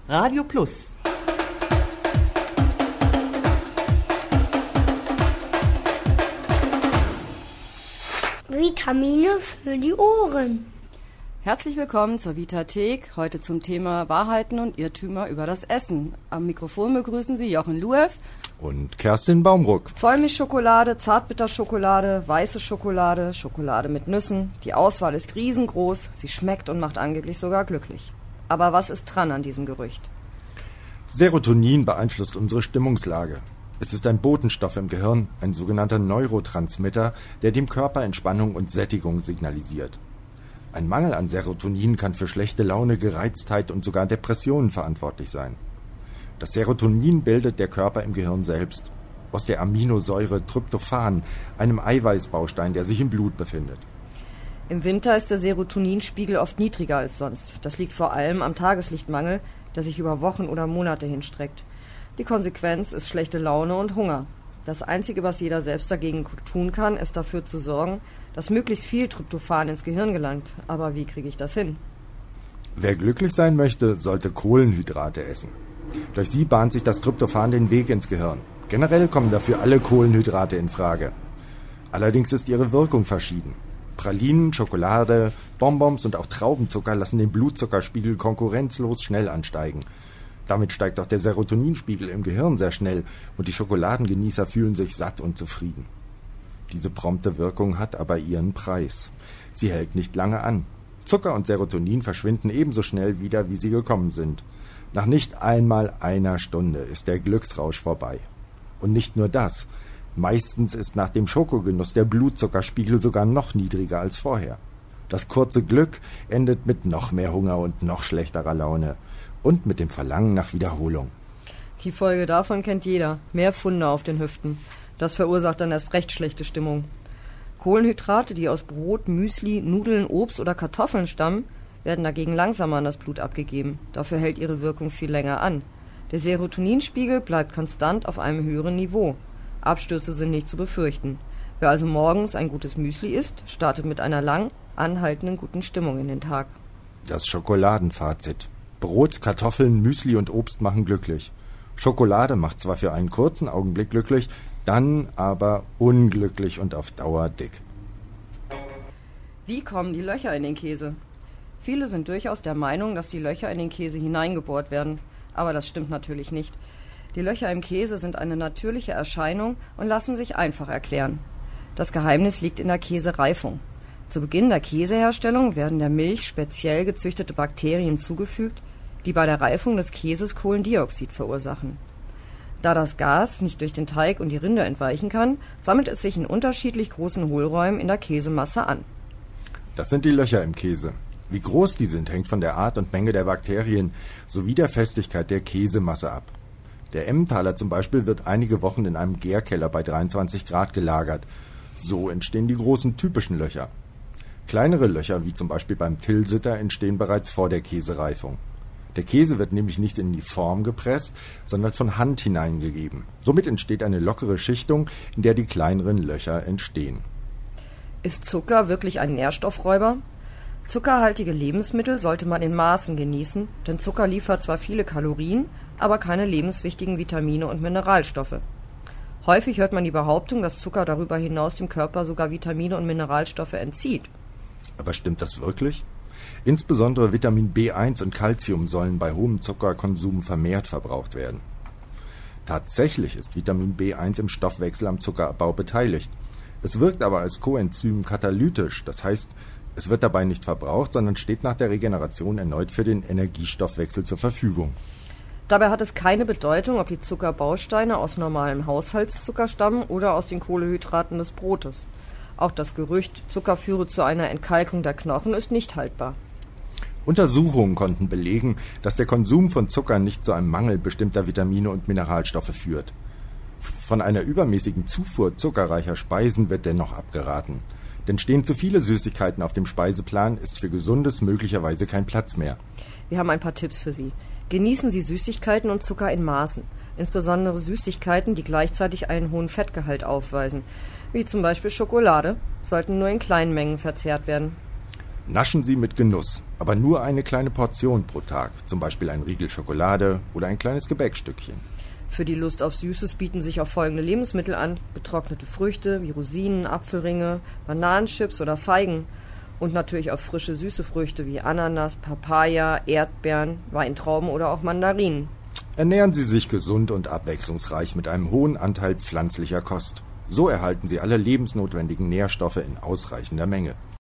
Radio Plus. Vitamine für die Ohren. Herzlich willkommen zur Vitathek, heute zum Thema Wahrheiten und Irrtümer über das Essen. Am Mikrofon begrüßen Sie Jochen Luew und Kerstin Baumruck. Vollmilchschokolade, Zartbitterschokolade, weiße Schokolade, Schokolade mit Nüssen. Die Auswahl ist riesengroß, sie schmeckt und macht angeblich sogar glücklich. Aber was ist dran an diesem Gerücht? Serotonin beeinflusst unsere Stimmungslage. Es ist ein Botenstoff im Gehirn, ein sogenannter Neurotransmitter, der dem Körper Entspannung und Sättigung signalisiert. Ein Mangel an Serotonin kann für schlechte Laune, Gereiztheit und sogar Depressionen verantwortlich sein. Das Serotonin bildet der Körper im Gehirn selbst, aus der Aminosäure Tryptophan, einem Eiweißbaustein, der sich im Blut befindet. Im Winter ist der Serotoninspiegel oft niedriger als sonst. Das liegt vor allem am Tageslichtmangel, der sich über Wochen oder Monate hinstreckt. Die Konsequenz ist schlechte Laune und Hunger. Das Einzige, was jeder selbst dagegen tun kann, ist dafür zu sorgen, dass möglichst viel Tryptophan ins Gehirn gelangt. Aber wie kriege ich das hin? Wer glücklich sein möchte, sollte Kohlenhydrate essen. Durch sie bahnt sich das Tryptophan den Weg ins Gehirn. Generell kommen dafür alle Kohlenhydrate in Frage. Allerdings ist ihre Wirkung verschieden. Pralinen, Schokolade, Bonbons und auch Traubenzucker lassen den Blutzuckerspiegel konkurrenzlos schnell ansteigen. Damit steigt auch der Serotoninspiegel im Gehirn sehr schnell und die Schokoladengenießer fühlen sich satt und zufrieden. Diese prompte Wirkung hat aber ihren Preis. Sie hält nicht lange an. Zucker und Serotonin verschwinden ebenso schnell wieder, wie sie gekommen sind. Nach nicht einmal einer Stunde ist der Glücksrausch vorbei. Und nicht nur das. Meistens ist nach dem Schokogenuss der Blutzuckerspiegel sogar noch niedriger als vorher. Das kurze Glück endet mit noch mehr Hunger und noch schlechterer Laune. Und mit dem Verlangen nach Wiederholung. Die Folge davon kennt jeder. Mehr Pfunde auf den Hüften. Das verursacht dann erst recht schlechte Stimmung. Kohlenhydrate, die aus Brot, Müsli, Nudeln, Obst oder Kartoffeln stammen, werden dagegen langsamer an das Blut abgegeben. Dafür hält ihre Wirkung viel länger an. Der Serotoninspiegel bleibt konstant auf einem höheren Niveau. Abstürze sind nicht zu befürchten. Wer also morgens ein gutes Müsli isst, startet mit einer lang anhaltenden guten Stimmung in den Tag. Das Schokoladenfazit. Brot, Kartoffeln, Müsli und Obst machen glücklich. Schokolade macht zwar für einen kurzen Augenblick glücklich, dann aber unglücklich und auf Dauer dick. Wie kommen die Löcher in den Käse? Viele sind durchaus der Meinung, dass die Löcher in den Käse hineingebohrt werden. Aber das stimmt natürlich nicht. Die Löcher im Käse sind eine natürliche Erscheinung und lassen sich einfach erklären. Das Geheimnis liegt in der Käsereifung. Zu Beginn der Käseherstellung werden der Milch speziell gezüchtete Bakterien zugefügt, die bei der Reifung des Käses Kohlendioxid verursachen. Da das Gas nicht durch den Teig und die Rinde entweichen kann, sammelt es sich in unterschiedlich großen Hohlräumen in der Käsemasse an. Das sind die Löcher im Käse. Wie groß die sind, hängt von der Art und Menge der Bakterien sowie der Festigkeit der Käsemasse ab. Der Emmentaler zum Beispiel wird einige Wochen in einem Gärkeller bei 23 Grad gelagert. So entstehen die großen typischen Löcher. Kleinere Löcher, wie zum Beispiel beim Tilsiter, entstehen bereits vor der Käsereifung. Der Käse wird nämlich nicht in die Form gepresst, sondern von Hand hineingegeben. Somit entsteht eine lockere Schichtung, in der die kleineren Löcher entstehen. Ist Zucker wirklich ein Nährstoffräuber? Zuckerhaltige Lebensmittel sollte man in Maßen genießen, denn Zucker liefert zwar viele Kalorien, aber keine lebenswichtigen Vitamine und Mineralstoffe. Häufig hört man die Behauptung, dass Zucker darüber hinaus dem Körper sogar Vitamine und Mineralstoffe entzieht. Aber stimmt das wirklich? Insbesondere Vitamin B1 und Calcium sollen bei hohem Zuckerkonsum vermehrt verbraucht werden. Tatsächlich ist Vitamin B1 im Stoffwechsel am Zuckerabbau beteiligt. Es wirkt aber als Coenzym katalytisch, das heißt, es wird dabei nicht verbraucht, sondern steht nach der Regeneration erneut für den Energiestoffwechsel zur Verfügung. Dabei hat es keine Bedeutung, ob die Zuckerbausteine aus normalem Haushaltszucker stammen oder aus den Kohlenhydraten des Brotes. Auch das Gerücht, Zucker führe zu einer Entkalkung der Knochen, ist nicht haltbar. Untersuchungen konnten belegen, dass der Konsum von Zucker nicht zu einem Mangel bestimmter Vitamine und Mineralstoffe führt. Von einer übermäßigen Zufuhr zuckerreicher Speisen wird dennoch abgeraten. Denn stehen zu viele Süßigkeiten auf dem Speiseplan, ist für Gesundes möglicherweise kein Platz mehr. Wir haben ein paar Tipps für Sie. Genießen Sie Süßigkeiten und Zucker in Maßen. Insbesondere Süßigkeiten, die gleichzeitig einen hohen Fettgehalt aufweisen, wie zum Beispiel Schokolade, sollten nur in kleinen Mengen verzehrt werden. Naschen Sie mit Genuss, aber nur eine kleine Portion pro Tag, zum Beispiel ein Riegel Schokolade oder ein kleines Gebäckstückchen. Für die Lust auf Süßes bieten sich auch folgende Lebensmittel an: getrocknete Früchte wie Rosinen, Apfelringe, Bananenchips oder Feigen und natürlich auch frische, süße Früchte wie Ananas, Papaya, Erdbeeren, Weintrauben oder auch Mandarinen. Ernähren Sie sich gesund und abwechslungsreich mit einem hohen Anteil pflanzlicher Kost. So erhalten Sie alle lebensnotwendigen Nährstoffe in ausreichender Menge.